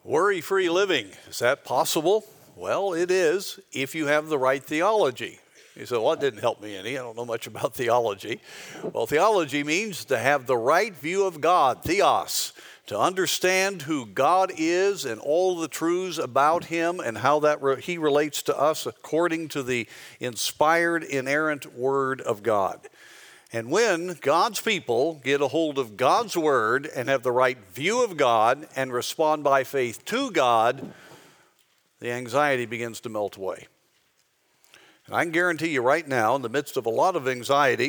Worry-free living, is that possible? Well, it is if you have the right theology. You say, well, it didn't help me any. I don't know much about theology. Well, theology means to have the right view of God, theos, to understand who God is and all the truths about him and how that he relates to us according to the inspired, inerrant word of God. And when God's people get a hold of God's word and have the right view of God and respond by faith to God, the anxiety begins to melt away. And I can guarantee you right now, in the midst of a lot of anxiety,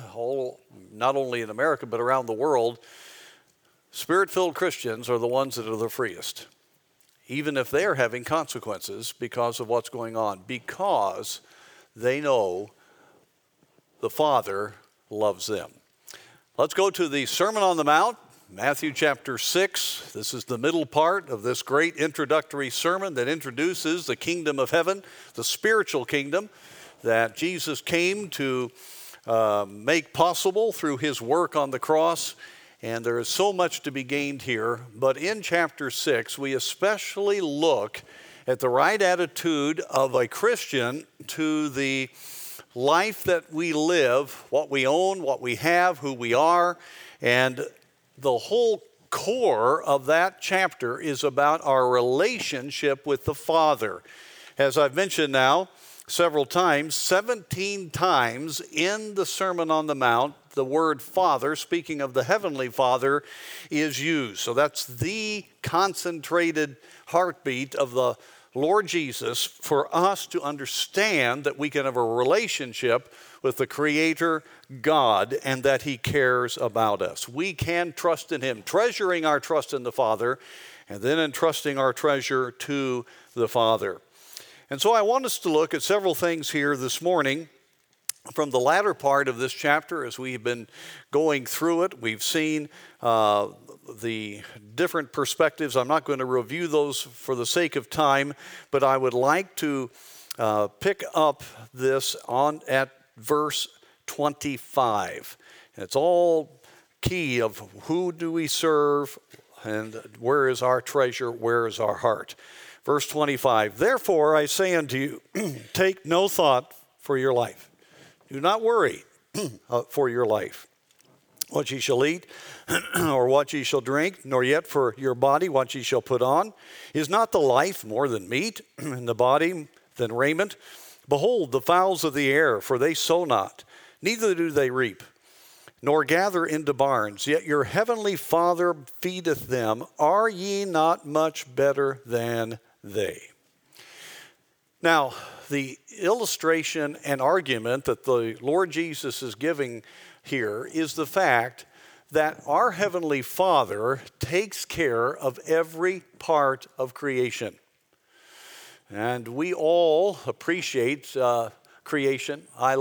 not only in America but around the world, Spirit-filled Christians are the ones that are the freest, even if they're having consequences because of what's going on, because they know the Father loves them. Let's go to the Sermon on the Mount, Matthew chapter 6. This is the middle part of this great introductory sermon that introduces the kingdom of heaven, the spiritual kingdom that Jesus came to make possible through his work on the cross. And there is so much to be gained here. But in chapter 6, we especially look at the right attitude of a Christian to the life that we live, what we own, what we have, who we are. And the whole core of that chapter is about our relationship with the Father. As I've mentioned now several times, 17 times in the Sermon on the Mount, the word Father, speaking of the Heavenly Father, is used. So that's the concentrated heartbeat of the Lord Jesus for us to understand that we can have a relationship with the Creator God and that he cares about us. We can trust in him, treasuring our trust in the Father and then entrusting our treasure to the Father. And so I want us to look at several things here this morning. From the latter part of this chapter, as we've been going through it, we've seen the different perspectives. I'm not going to review those for the sake of time, but I would like to pick up this at verse 25. And it's all key of who do we serve and where is our treasure, where is our heart. Verse 25, therefore I say unto you, take no thought for your life. Do not worry for your life, what ye shall eat, or what ye shall drink, nor yet for your body what ye shall put on. Is not the life more than meat, and the body than raiment? Behold, the fowls of the air, for they sow not, neither do they reap, nor gather into barns, yet your heavenly Father feedeth them. Are ye not much better than they? Now, the illustration and argument that the Lord Jesus is giving here is the fact that our Heavenly Father takes care of every part of creation. And we all appreciate creation. I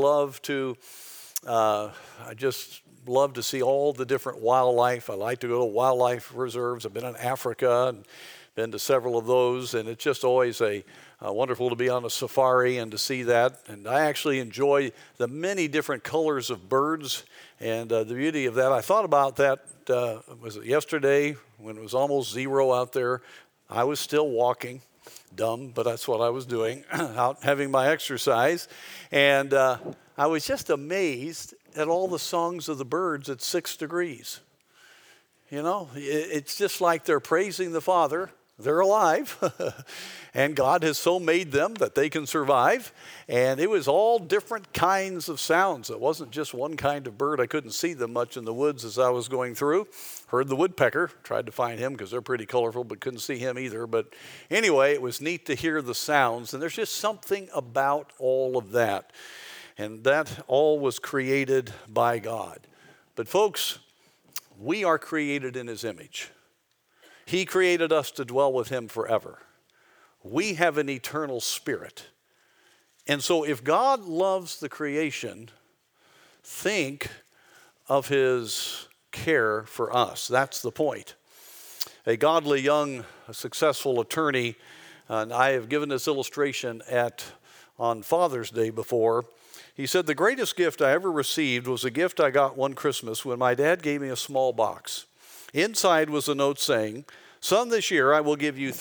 just love to see all the different wildlife. I like to go to wildlife reserves. I've been in Africa and been to several of those, and it's just always wonderful to be on a safari and to see that. And I actually enjoy the many different colors of birds and the beauty of that. I thought about that, was it yesterday when it was almost zero out there? I was still walking, dumb, but that's what I was doing, out having my exercise. And I was just amazed at all the songs of the birds at 6 degrees. You know, it's just like they're praising the Father. They're alive, and God has so made them that they can survive. And it was all different kinds of sounds. It wasn't just one kind of bird. I couldn't see them much in the woods as I was going through. Heard the woodpecker, tried to find him because they're pretty colorful, but couldn't see him either. But anyway, it was neat to hear the sounds, and there's just something about all of that. And that all was created by God. But folks, we are created in his image. He created us to dwell with him forever. We have an eternal spirit. And so if God loves the creation, think of his care for us. That's the point. A godly, young, successful attorney, and I have given this illustration on Father's Day before. He said, the greatest gift I ever received was a gift I got one Christmas when my dad gave me a small box. Inside was a note saying, Son, this year I will give you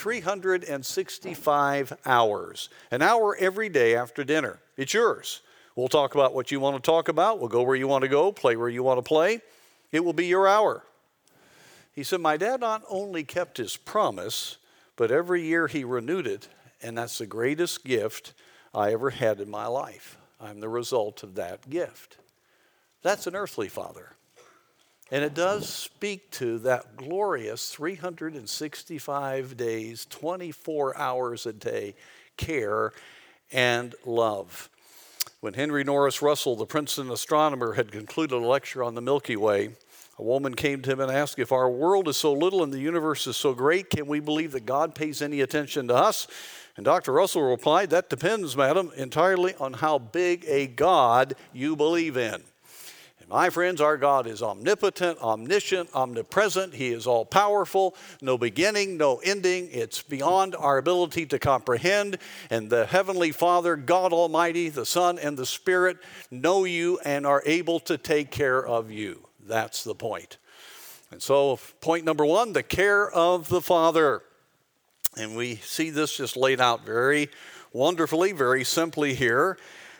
365 hours, an hour every day after dinner. It's yours. We'll talk about what you want to talk about. We'll go where you want to go, play where you want to play. It will be your hour. He said, my dad not only kept his promise, but every year he renewed it, and that's the greatest gift I ever had in my life. I'm the result of that gift. That's an earthly father. And it does speak to that glorious 365 days, 24 hours a day care and love. When Henry Norris Russell, the Princeton astronomer, had concluded a lecture on the Milky Way, a woman came to him and asked, if our world is so little and the universe is so great, can we believe that God pays any attention to us? And Dr. Russell replied, that depends, madam, entirely on how big a God you believe in. My friends, our God is omnipotent, omniscient, omnipresent. He is all-powerful, no beginning, no ending. It's beyond our ability to comprehend. And the Heavenly Father, God Almighty, the Son, and the Spirit know you and are able to take care of you. That's the point. And so point number one, the care of the Father. And we see this just laid out very wonderfully, very simply here.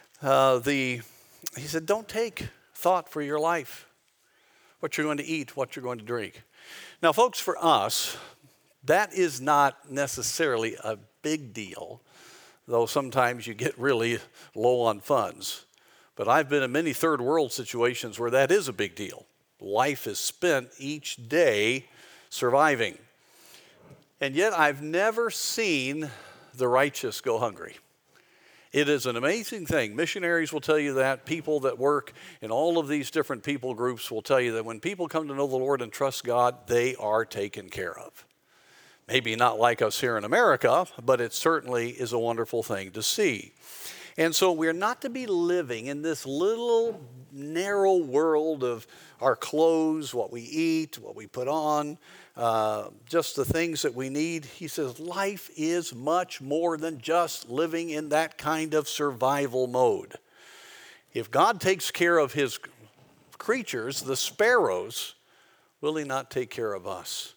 He said, don't take thought for your life, what you're going to eat, what you're going to drink. Now, folks, for us, that is not necessarily a big deal, though sometimes you get really low on funds. But I've been in many third world situations where that is a big deal. Life is spent each day surviving. And yet I've never seen the righteous go hungry. It is an amazing thing. Missionaries will tell you that. People that work in all of these different people groups will tell you that when people come to know the Lord and trust God, they are taken care of. Maybe not like us here in America, but it certainly is a wonderful thing to see. And so we're not to be living in this little narrow world of our clothes, what we eat, what we put on, just the things that we need. He says life is much more than just living in that kind of survival mode. If God takes care of his creatures, the sparrows, will he not take care of us?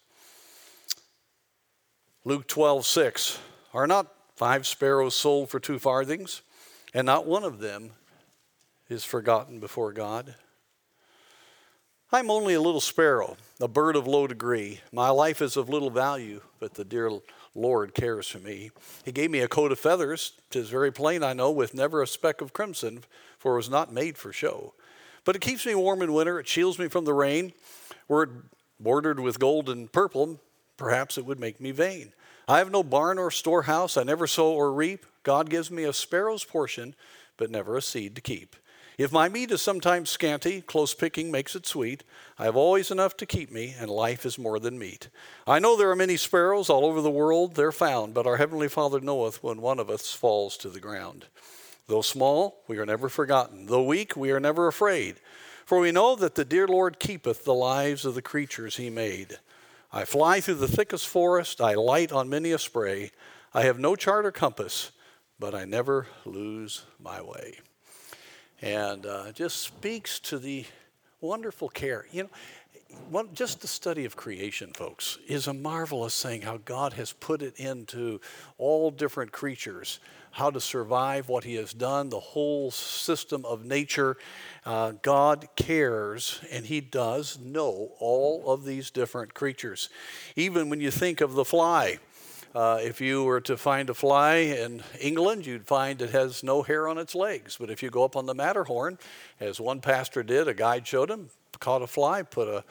Luke 12:6, are not 5 sparrows sold for 2 farthings, and not one of them is forgotten before God? I'm only a little sparrow, a bird of low degree. My life is of little value, but the dear Lord cares for me. He gave me a coat of feathers, 'tis very plain, I know, with never a speck of crimson, for it was not made for show. But it keeps me warm in winter, it shields me from the rain. Were it bordered with gold and purple, perhaps it would make me vain. I have no barn or storehouse, I never sow or reap. God gives me a sparrow's portion, but never a seed to keep. If my meat is sometimes scanty, close picking makes it sweet. I have always enough to keep me, and life is more than meat. I know there are many sparrows all over the world, they're found, but our Heavenly Father knoweth when one of us falls to the ground. Though small, we are never forgotten. Though weak, we are never afraid. For we know that the dear Lord keepeth the lives of the creatures he made. I fly through the thickest forest, I light on many a spray. I have no chart or compass, but I never lose my way. And just speaks to the wonderful care. You know, just the study of creation, folks, is a marvelous thing, how God has put it into all different creatures, how to survive what he has done, the whole system of nature. God cares, and he does know all of these different creatures. Even when you think of the fly, if you were to find a fly in England, you'd find it has no hair on its legs. But if you go up on the Matterhorn, as one pastor did, a guide showed him, caught a fly, put a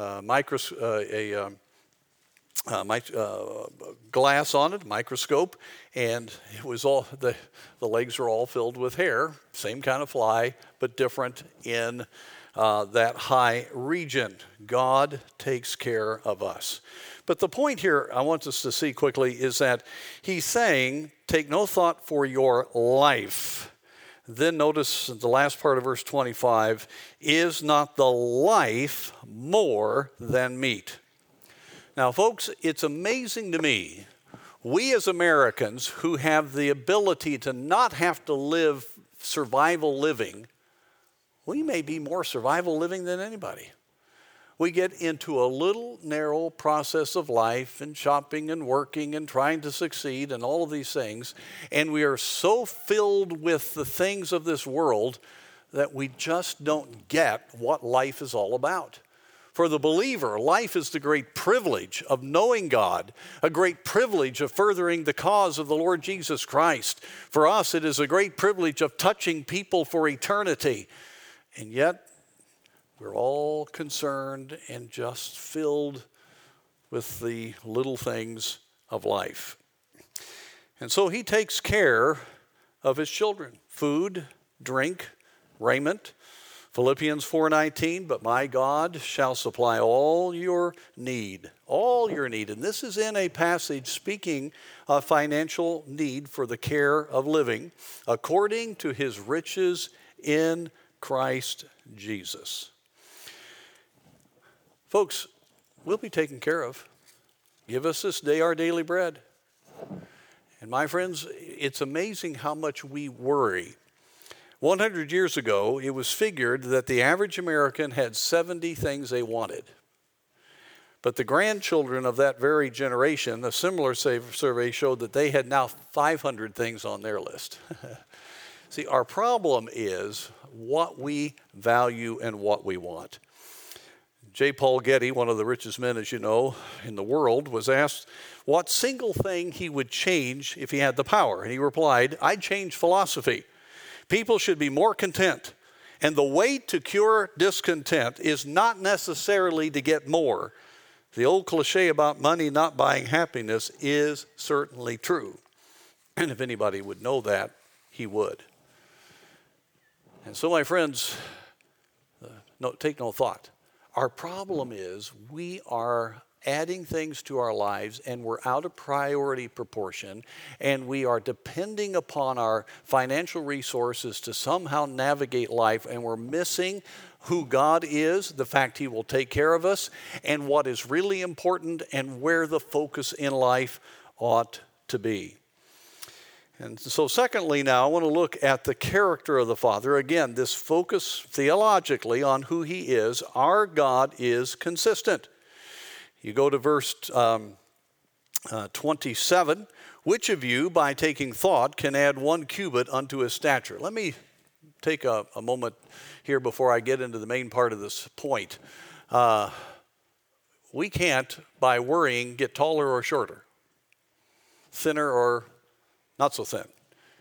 glass on it, microscope, and it was all the legs are all filled with hair. Same kind of fly, but different in that high region. God takes care of us. But the point here I want us to see quickly is that he's saying, take no thought for your life. Then notice the last part of verse 25, is not the life more than meat? Now, folks, it's amazing to me, we as Americans who have the ability to not have to live survival living, we may be more survival living than anybody. we get into a little narrow process of life and shopping and working and trying to succeed and all of these things. And we are so filled with the things of this world that we just don't get what life is all about. For the believer, life is the great privilege of knowing God, a great privilege of furthering the cause of the Lord Jesus Christ. For us, it is a great privilege of touching people for eternity. And yet, we're all concerned and just filled with the little things of life. And so he takes care of his children: food, drink, raiment. Philippians 4:19, but my God shall supply all your need. And this is in a passage speaking of financial need for the care of living, according to his riches in Christ Jesus. Folks, we'll be taken care of. Give us this day our daily bread. And my friends, it's amazing how much we worry. 100 years ago, it was figured that the average American had 70 things they wanted. But the grandchildren of that very generation, a similar survey showed that they had now 500 things on their list. See, our problem is what we value and what we want. J. Paul Getty, one of the richest men, as you know, in the world, was asked what single thing he would change if he had the power. And he replied, I'd change philosophy. People should be more content. And the way to cure discontent is not necessarily to get more. The old cliche about money not buying happiness is certainly true. And if anybody would know that, he would. And so, my friends, take no thought. Our problem is we are adding things to our lives and we're out of priority proportion, and we are depending upon our financial resources to somehow navigate life, and we're missing who God is, the fact he will take care of us, and what is really important and where the focus in life ought to be. And so secondly now, I want to look at the character of the Father. Again, this focus theologically on who he is. Our God is consistent. You go to verse 27. Which of you, by taking thought, can add 1 cubit unto his stature? Let me take a moment here before I get into the main part of this point. We can't, by worrying, get taller or shorter, thinner or not so thin.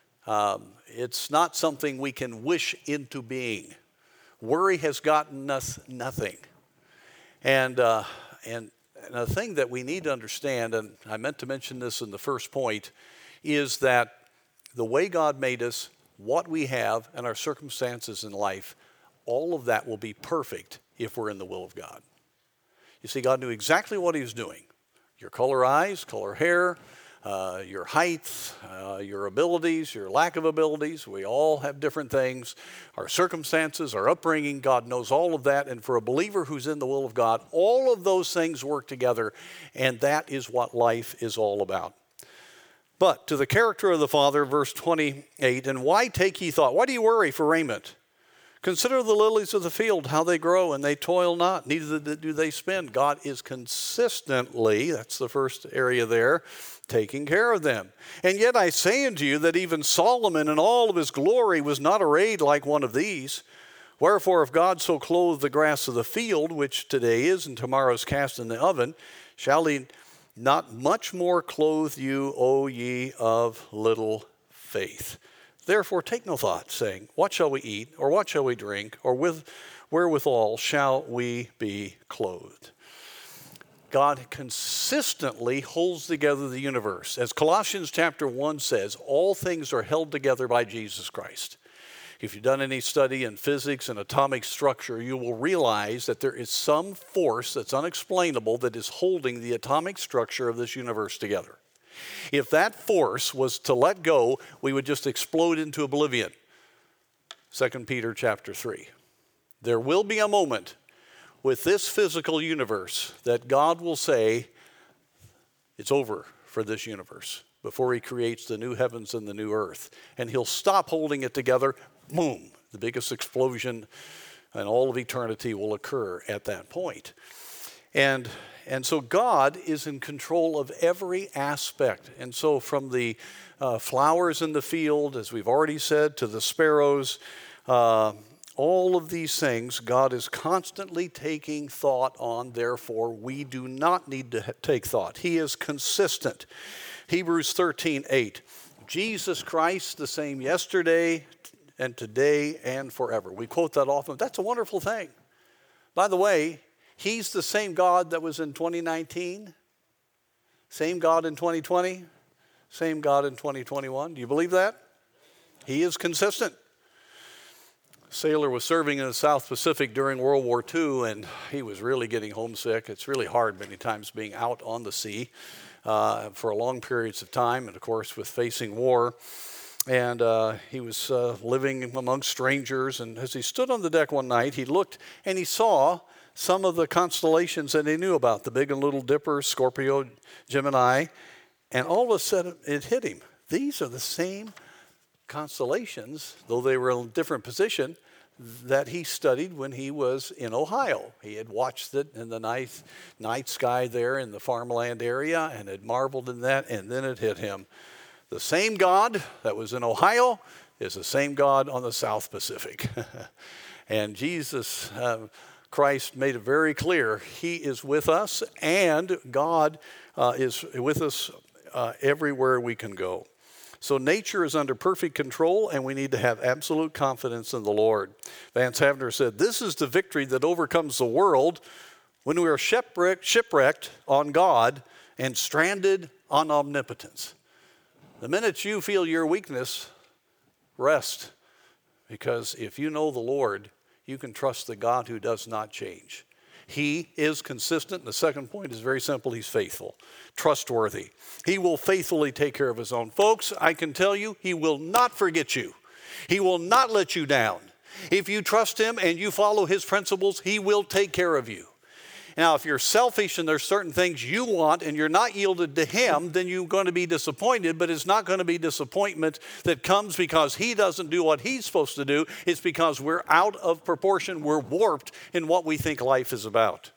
It's not something we can wish into being. Worry has gotten us nothing. And the thing that we need to understand, and I meant to mention this in the first point, is that the way God made us, what we have, and our circumstances in life, all of that will be perfect if we're in the will of God. You see, God knew exactly what he was doing. Your color eyes, color hair, your height, your abilities, your lack of abilities. We all have different things. Our circumstances, our upbringing, God knows all of that. And for a believer who's in the will of God, all of those things work together, and that is what life is all about. But to the character of the Father, verse 28, and why take ye thought? Why do you worry for raiment? Consider the lilies of the field, how they grow, and they toil not, neither do they spin. God is consistently, that's the first area there, taking care of them. And yet I say unto you that even Solomon in all of his glory was not arrayed like one of these. Wherefore, if God so clothe the grass of the field, which today is and tomorrow is cast in the oven, shall he not much more clothe you, O ye of little faith? Therefore take no thought, saying, what shall we eat, or what shall we drink, or wherewithal shall we be clothed? God consistently holds together the universe. As Colossians chapter 1 says, all things are held together by Jesus Christ. If you've done any study in physics and atomic structure, you will realize that there is some force that's unexplainable that is holding the atomic structure of this universe together. If that force was to let go, we would just explode into oblivion. 2 Peter chapter 3. There will be a moment with this physical universe that God will say, it's over for this universe, before he creates the new heavens and the new earth. And he'll stop holding it together. Boom, the biggest explosion and all of eternity will occur at that point. And so God is in control of every aspect. And so from the flowers in the field, as we've already said, to the sparrows, all of these things God is constantly taking thought on. Therefore, we do not need to take thought. He is consistent. Hebrews 13:8. Jesus Christ, the same yesterday and today and forever. We quote that often. That's a wonderful thing. By the way, He's the same God that was in 2019, same God in 2020, same God in 2021. Do you believe that? He is consistent. A sailor was serving in the South Pacific during World War II, and he was really getting homesick. It's really hard many times being out on the sea for long periods of time, and of course with facing war. And he was living among strangers, and as he stood on the deck one night, he looked and he saw some of the constellations that he knew about, the Big and Little Dipper, Scorpio, Gemini, and all of a sudden it hit him. These are the same constellations, though they were in a different position, that he studied when he was in Ohio. He had watched it in the night sky there in the farmland area and had marveled in that, and then it hit him. The same God that was in Ohio is the same God on the South Pacific. And Jesus Christ made it very clear He is with us, and God is with us everywhere we can go. So nature is under perfect control, and we need to have absolute confidence in the Lord. Vance Havner said, "This is the victory that overcomes the world when we are shipwrecked on God and stranded on omnipotence." The minute you feel your weakness, rest, because if you know the Lord, you can trust the God who does not change. He is consistent. The second point is very simple. He's faithful, trustworthy. He will faithfully take care of His own. Folks, I can tell you, He will not forget you. He will not let you down. If you trust Him and you follow His principles, He will take care of you. Now, if you're selfish and there's certain things you want and you're not yielded to Him, then you're going to be disappointed, but it's not going to be disappointment that comes because He doesn't do what He's supposed to do. It's because we're out of proportion. We're warped in what we think life is about.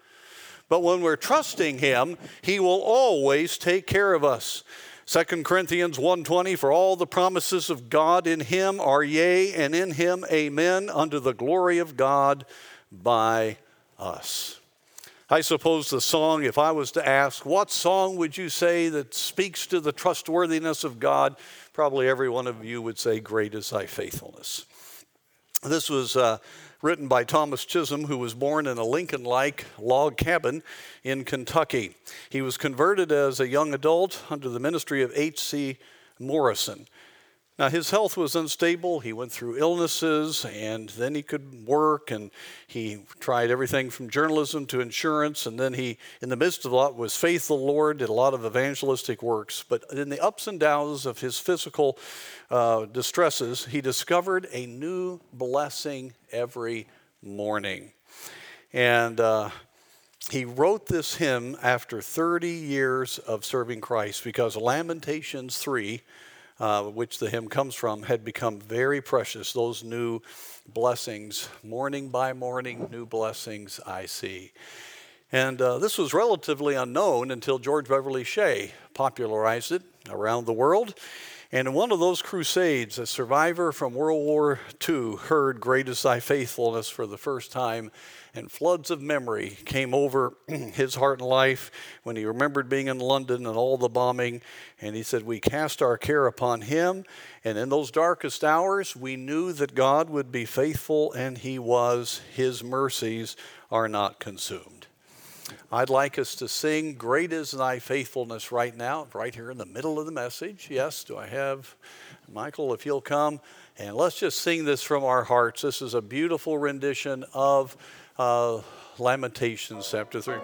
But when we're trusting Him, He will always take care of us. 2 Corinthians 1:20, "For all the promises of God in Him are yea, and in Him amen, unto the glory of God by us." I suppose the song, if I was to ask, what song would you say that speaks to the trustworthiness of God? Probably every one of you would say, "Great is thy faithfulness." This was written by Thomas Chisholm, who was born in a Lincoln-like log cabin in Kentucky. He was converted as a young adult under the ministry of H.C. Morrison. Now, his health was unstable. He went through illnesses, and then he could work, and he tried everything from journalism to insurance, and then he, in the midst of a lot, was faithful to the Lord, did a lot of evangelistic works. But in the ups and downs of his physical distresses, he discovered a new blessing every morning. And he wrote this hymn after 30 years of serving Christ, because Lamentations 3, which the hymn comes from, had become very precious. Those new blessings, morning by morning, new blessings I see. And this was relatively unknown until George Beverly Shea popularized it around the world. And in one of those crusades, a survivor from World War II heard "Great is thy faithfulness" for the first time, and floods of memory came over his heart and life when he remembered being in London and all the bombing. And he said, "We cast our care upon Him, and in those darkest hours, we knew that God would be faithful, and He was. His mercies are not consumed." I'd like us to sing "Great is thy faithfulness" right now, right here in the middle of the message. Yes, do I have Michael, if you'll come? And let's just sing this from our hearts. This is a beautiful rendition of Lamentations chapter 3.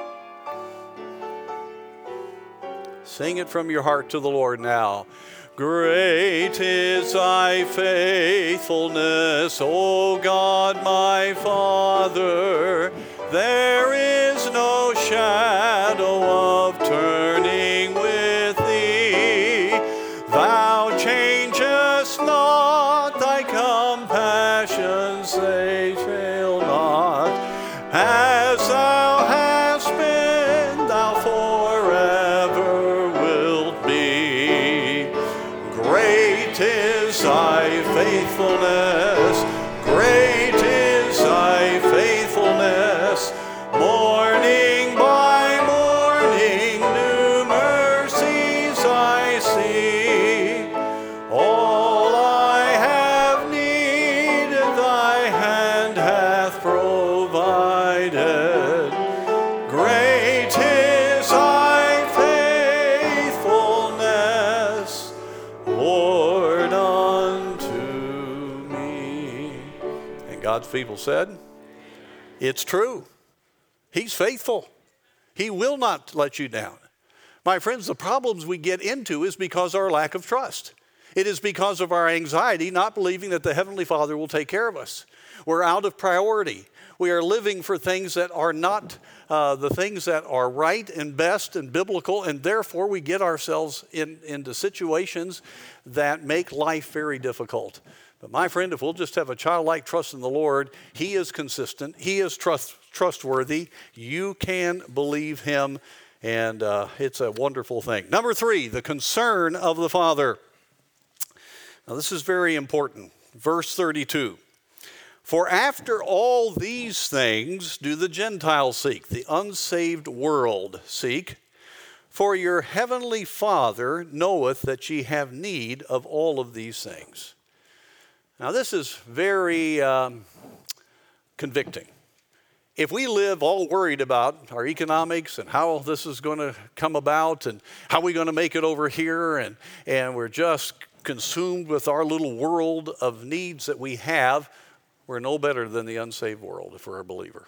Sing it from your heart to the Lord now. Great is thy faithfulness, O God my Father. There is no shadow of turning with thee. Thou changest not, thy compassions they change. faithfulness. Great is thy faithfulness. Morning by morning, new mercies I see. All I have needed, thy hand hath provided. Great is thy faithfulness, Lord, unto me. And God's people said, it's true. He's faithful. He will not let you down. My friends, the problems we get into is because of our lack of trust. It is because of our anxiety, not believing that the Heavenly Father will take care of us. We're out of priority. We are living for things that are not the things that are right and best and biblical, and therefore we get ourselves into situations that make life very difficult. But my friend, if we'll just have a childlike trust in the Lord, He is consistent, He is trustworthy, you can believe Him, and it's a wonderful thing. Number 3, the concern of the Father. Now this is very important. Verse 32. For after all these things do the Gentiles seek, the unsaved world seek. For your heavenly Father knoweth that ye have need of all of these things. Now this is very convicting. If we live all worried about our economics and how this is going to come about and how we're going to make it over here, and we're just consumed with our little world of needs that we have, we're no better than the unsaved world if we're a believer.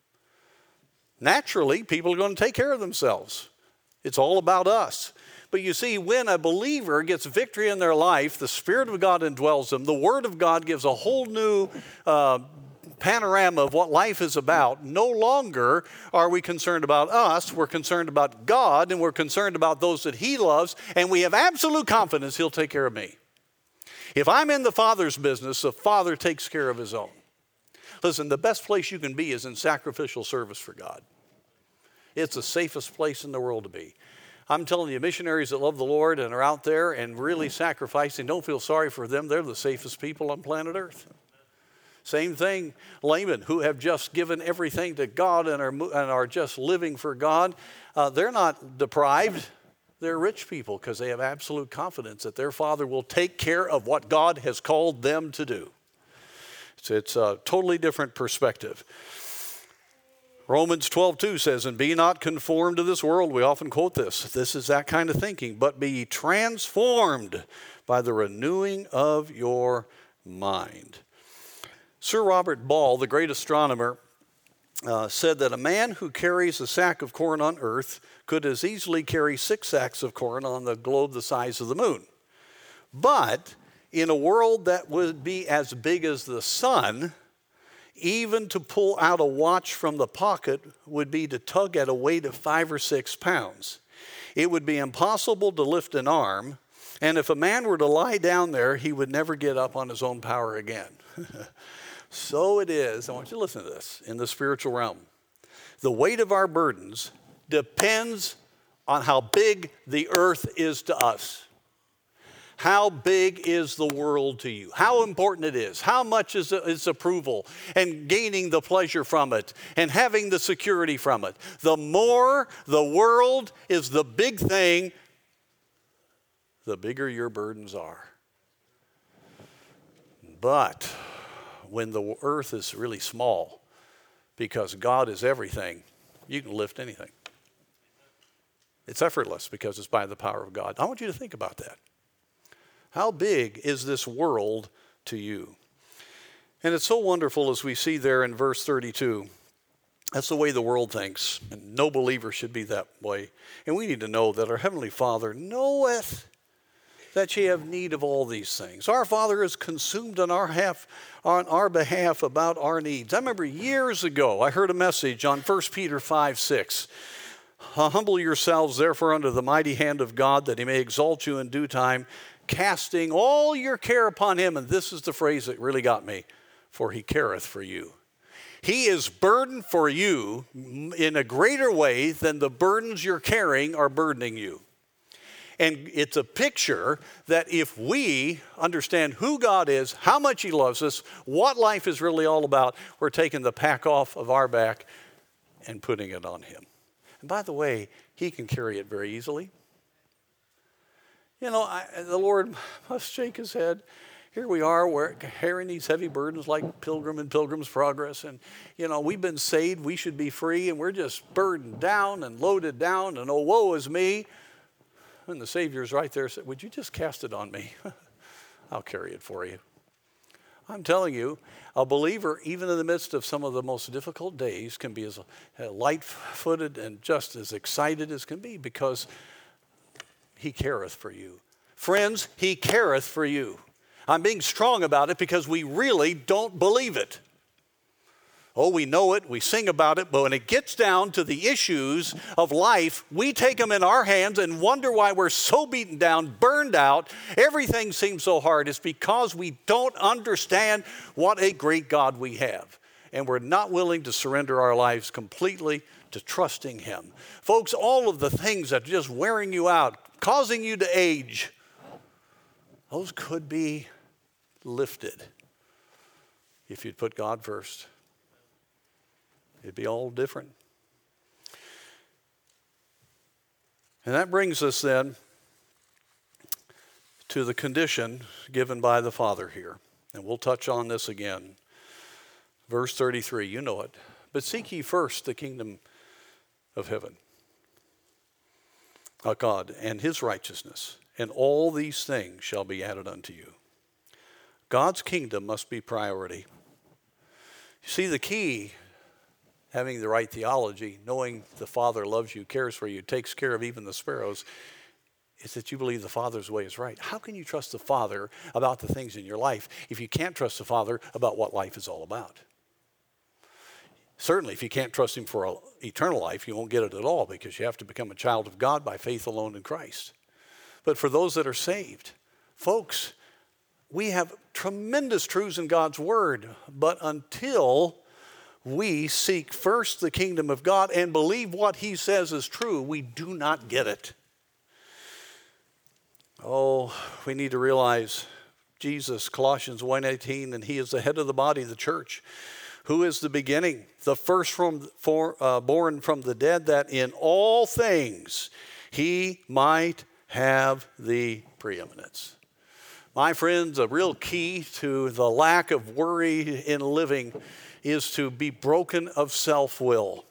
Naturally, people are going to take care of themselves. It's all about us. But you see, when a believer gets victory in their life, the Spirit of God indwells them. The Word of God gives a whole new panorama of what life is about. No longer are we concerned about us. We're concerned about God, and we're concerned about those that He loves, and we have absolute confidence He'll take care of me. If I'm in the Father's business, the Father takes care of His own. Listen, the best place you can be is in sacrificial service for God. It's the safest place in the world to be. I'm telling you, missionaries that love the Lord and are out there and really sacrificing, don't feel sorry for them. They're the safest people on planet Earth. Same thing, laymen who have just given everything to God and are just living for God. They're not deprived. They're rich people because they have absolute confidence that their Father will take care of what God has called them to do. It's a totally different perspective. Romans 12:2 says, and be not conformed to this world. We often quote this. This is that kind of thinking. But be transformed by the renewing of your mind. Sir Robert Ball, the great astronomer, said that a man who carries a sack of corn on earth could as easily carry 6 sacks of corn on the globe the size of the moon. But in a world that would be as big as the sun, even to pull out a watch from the pocket would be to tug at a weight of 5 or 6 pounds. It would be impossible to lift an arm, and if a man were to lie down there, he would never get up on his own power again. So it is, I want you to listen to this, in the spiritual realm. The weight of our burdens depends on how big the earth is to us. How big is the world to you? How important it is? How much is its approval and gaining the pleasure from it and having the security from it? The more the world is the big thing, the bigger your burdens are. But when the earth is really small, because God is everything, you can lift anything. It's effortless because it's by the power of God. I want you to think about that. How big is this world to you? And it's so wonderful as we see there in verse 32. That's the way the world thinks, and no believer should be that way. And we need to know that our Heavenly Father knoweth that ye have need of all these things. Our Father is consumed on our behalf about our needs. I remember years ago, I heard a message on 1 Peter 5:6. Humble yourselves therefore under the mighty hand of God, that He may exalt you in due time, casting all your care upon Him. And this is the phrase that really got me. For He careth for you. He is burdened for you in a greater way than the burdens you're carrying are burdening you. And it's a picture that if we understand who God is, how much he loves us, what life is really all about, we're taking the pack off of our back and putting it on him. And by the way, he can carry it very easily. You know, the Lord must shake his head. Here we are, we're carrying these heavy burdens like Pilgrim and Pilgrim's Progress. And, you know, we've been saved, we should be free, and we're just burdened down and loaded down, and oh, woe is me. And the Savior's right there said, would you just cast it on me? I'll carry it for you. I'm telling you, a believer, even in the midst of some of the most difficult days, can be as light-footed and just as excited as can be because he careth for you. Friends, he careth for you. I'm being strong about it because we really don't believe it. Oh, we know it, we sing about it, but when it gets down to the issues of life, we take them in our hands and wonder why we're so beaten down, burned out, everything seems so hard. It's because we don't understand what a great God we have. And we're not willing to surrender our lives completely to trusting him. Folks, all of the things that are just wearing you out, causing you to age, those could be lifted if you'd put God first. It'd be all different. And that brings us then to the condition given by the Father here. And we'll touch on this again. Verse 33, you know it. But seek ye first the kingdom of heaven, of God, and his righteousness, and all these things shall be added unto you. God's kingdom must be priority. You see, the key, having the right theology, knowing the Father loves you, cares for you, takes care of even the sparrows, is that you believe the Father's way is right. How can you trust the Father about the things in your life if you can't trust the Father about what life is all about? Certainly, if you can't trust him for eternal life, you won't get it at all because you have to become a child of God by faith alone in Christ. But for those that are saved, folks, we have tremendous truths in God's word, but until we seek first the kingdom of God and believe what he says is true, we do not get it. Oh, we need to realize Jesus, Colossians 1:18, and he is the head of the body, the church, who is the beginning, the first born from the dead, that in all things he might have the preeminence. My friends, a real key to the lack of worry in living is to be broken of self-will.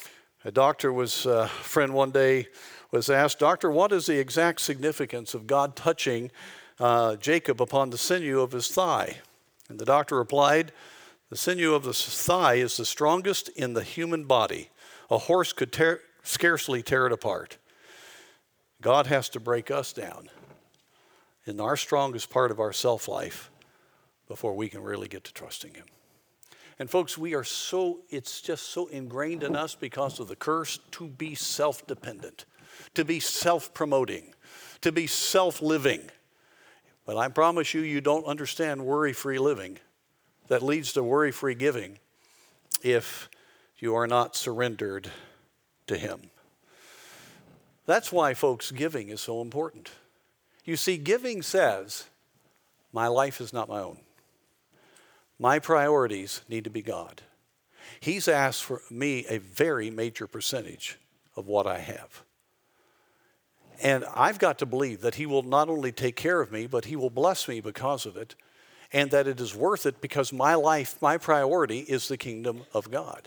A friend one day was asked, Doctor, what is the exact significance of God touching Jacob upon the sinew of his thigh? And the doctor replied, the sinew of the thigh is the strongest in the human body. A horse could scarcely tear it apart. God has to break us down in our strongest part of our self-life before we can really get to trusting him. And folks, it's just so ingrained in us because of the curse to be self-dependent, to be self-promoting, to be self-living. But I promise you, you don't understand worry-free living that leads to worry-free giving if you are not surrendered to him. That's why, folks, giving is so important. You see, giving says, my life is not my own. My priorities need to be God. He's asked for me a very major percentage of what I have. And I've got to believe that he will not only take care of me, but he will bless me because of it, and that it is worth it because my life, my priority is the kingdom of God.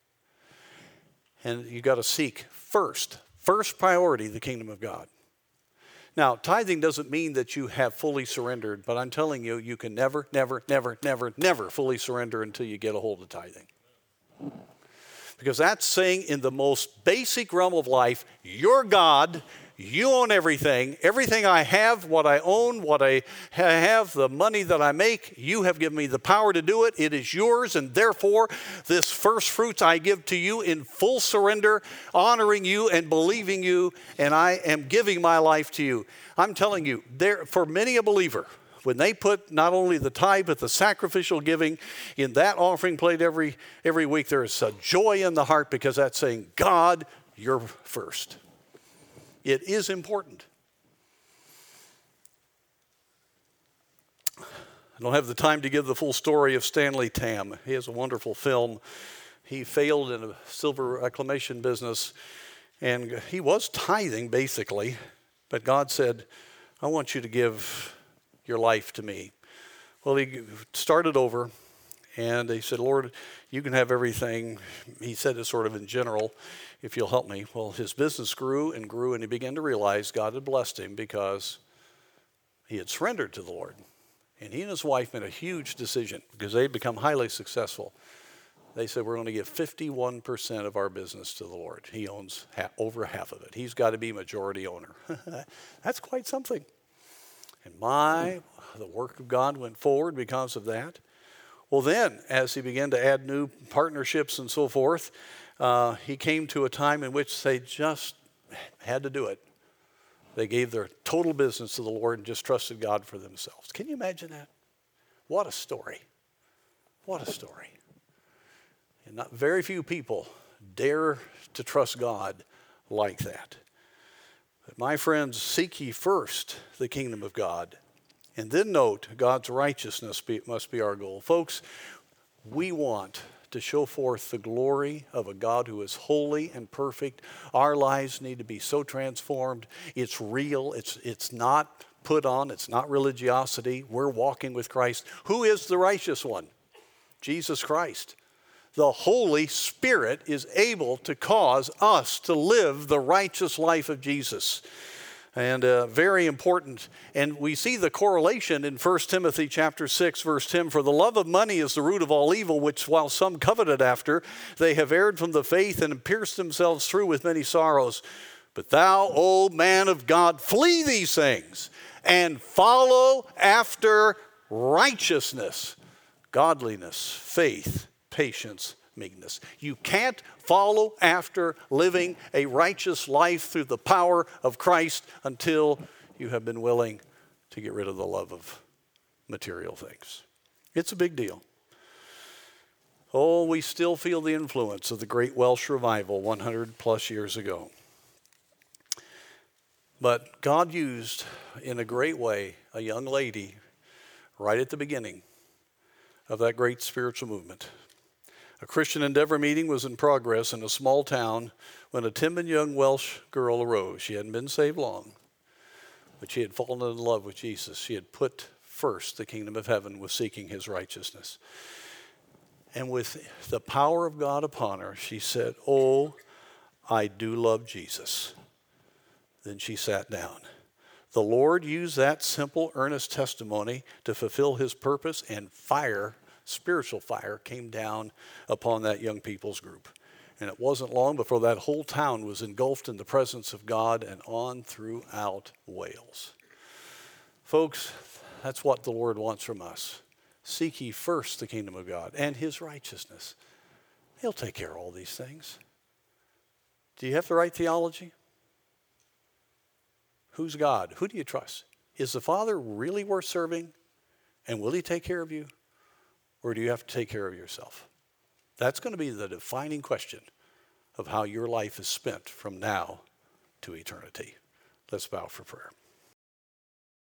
And you got to seek first priority, the kingdom of God. Now, tithing doesn't mean that you have fully surrendered, but I'm telling you, you can never fully surrender until you get a hold of tithing. Because that's saying in the most basic realm of life, you're God, you own everything. Everything I have, what I own, what I have, the money that I make, you have given me the power to do it. It is yours, and therefore, this first fruits I give to you in full surrender, honoring you and believing you, and I am giving my life to you. I'm telling you, for many a believer, when they put not only the tithe but the sacrificial giving in that offering plate every week, there is a joy in the heart because that's saying, God, you're first. It is important. I don't have the time to give the full story of Stanley Tam. He has a wonderful film. He failed in a silver reclamation business, and he was tithing basically, but God said, I want you to give your life to me. Well, he started over, and he said, Lord, you can have everything. He said it sort of in general, if you'll help me. Well, his business grew, and he began to realize God had blessed him because he had surrendered to the Lord. And he and his wife made a huge decision because they'd become highly successful. They said, we're going to give 51% of our business to the Lord. He owns over half of it. He's got to be majority owner. That's quite something. And the work of God went forward because of that. Well, then, as he began to add new partnerships and so forth, he came to a time in which they just had to do it. They gave their total business to the Lord and just trusted God for themselves. Can you imagine that? What a story. What a story. And not very few people dare to trust God like that. But my friends, seek ye first the kingdom of God. And then note, God's righteousness must be our goal. Folks, we want to show forth the glory of a God who is holy and perfect. Our lives need to be so transformed. It's real. It's not put on. It's not religiosity. We're walking with Christ. Who is the righteous one? Jesus Christ. The Holy Spirit is able to cause us to live the righteous life of Jesus. And very important. And we see the correlation in 1 Timothy chapter 6, verse 10. For the love of money is the root of all evil, which while some coveted after, they have erred from the faith and pierced themselves through with many sorrows. But thou, O man of God, flee these things and follow after righteousness, godliness, faith, patience, meekness. You can't follow after living a righteous life through the power of Christ until you have been willing to get rid of the love of material things. It's a big deal. Oh, we still feel the influence of the great Welsh revival 100 plus years ago. But God used in a great way a young lady right at the beginning of that great spiritual movement. A Christian Endeavor meeting was in progress in a small town when a timid young Welsh girl arose. She hadn't been saved long, but she had fallen in love with Jesus. She had put first the kingdom of heaven, was seeking his righteousness. And with the power of God upon her, she said, oh, I do love Jesus. Then she sat down. The Lord used that simple, earnest testimony to fulfill his purpose, and spiritual fire came down upon that young people's group. And it wasn't long before that whole town was engulfed in the presence of God and on throughout Wales. Folks, that's what the Lord wants from us. Seek ye first the kingdom of God and his righteousness. He'll take care of all these things. Do you have the right theology? Who's God? Who do you trust? Is the Father really worth serving? And will he take care of you? Or do you have to take care of yourself? That's going to be the defining question of how your life is spent from now to eternity. Let's bow for prayer.